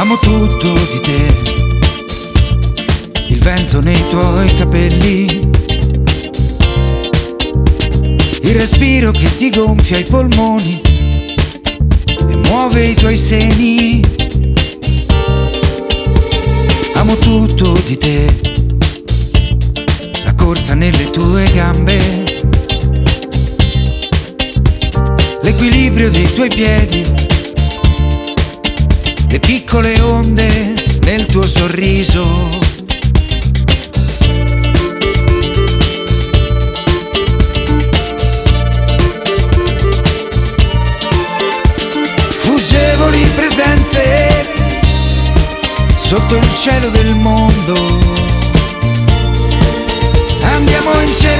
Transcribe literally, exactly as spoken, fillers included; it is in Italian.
Amo tutto di te, il vento nei tuoi capelli, il respiro che ti gonfia i polmoni e muove i tuoi seni. Amo tutto di te, la corsa nelle tue gambe, l'equilibrio dei tuoi piedi, le piccole onde nel tuo sorriso. Fuggevoli presenze sotto il cielo del mondo, andiamo in cerca